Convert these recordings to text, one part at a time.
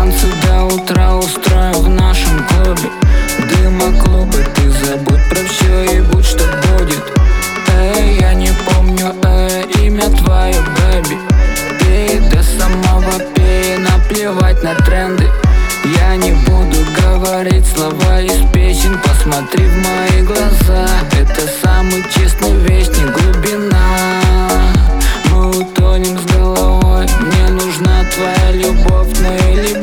Танцы до утра устрою в нашем клубе. Дыма клубы, ты забудь про все и будь что будет. Я не помню имя твое, бэби. Пей до самого пей, наплевать на тренды. Я не буду говорить слова из песен. Посмотри в мои глаза, это самый честный вестник, глубина. Мы утонем с головой, мне нужна твоя любовь, но или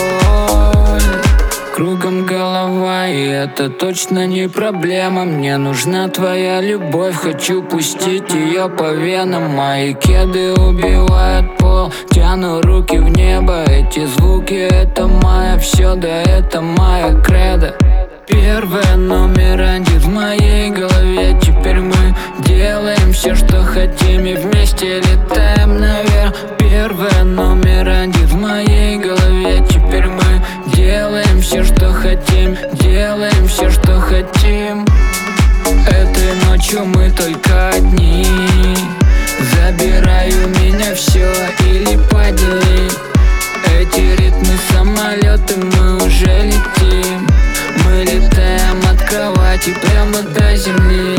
боль. Кругом голова, и это точно не проблема. Мне нужна твоя любовь, хочу пустить ее по венам. Мои кеды убивают пол, тяну руки в небо. Эти звуки — это моя все, да это моя кредо. Первый номер один в моей голове. Теперь мы делаем все, что хотим, и вместе летаем наверх. Первый номер один в моей голове. Теперь мы делаем все, что хотим, делаем все, что хотим. Этой ночью мы только одни. Забирай у меня все или подели. Эти ритмы самолеты, мы уже летим. Мы летаем от кровати прямо до земли.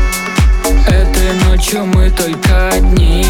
Этой ночью мы только одни.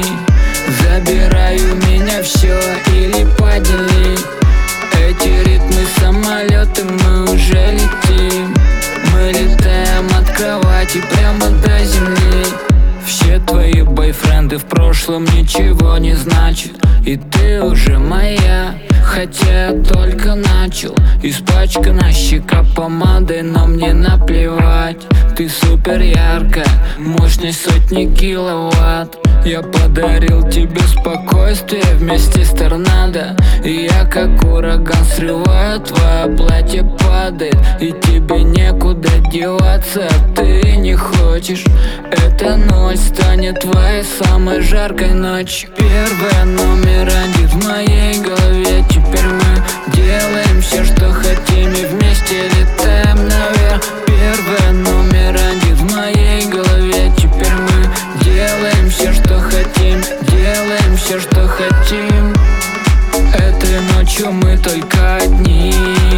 Забирай у меня все или подели. Эти ритмы самолеты, мы уже летим. Мы летаем от кровати прямо до земли. Все твои бойфренды в прошлом ничего не значат, и ты уже моя, хотя я только начал. Испачкана щека помадой, но мне наплевать. Ты супер яркая, мощность сотни киловатт. Я подарил тебе спокойствие вместе с торнадо. И я как ураган срываю, твое платье падает, и тебе некуда деваться, а ты не хочешь. Эта ночь станет твоей самой жаркой ночью. Первый номер один в моей голове. Теперь мы делаем все, что хотим, и вместе летаем наверх. Первый номер один в моей голове. Теперь мы делаем все, что хотим, делаем все, что хотим. Этой ночью мы только одни.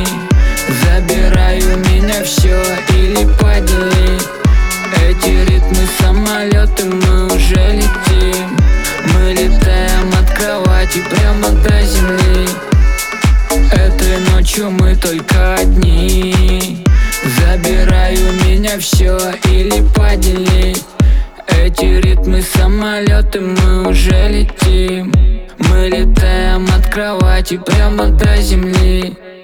Забирай у меня все или подели. Эти ритмы самолеты, мы уже летим. Мы летаем от кровати прямо до земли. Этой ночью мы только одни. Забирай у меня все или подели. Эти ритмы самолеты, мы уже летим. Мы летаем от кровати прямо до земли.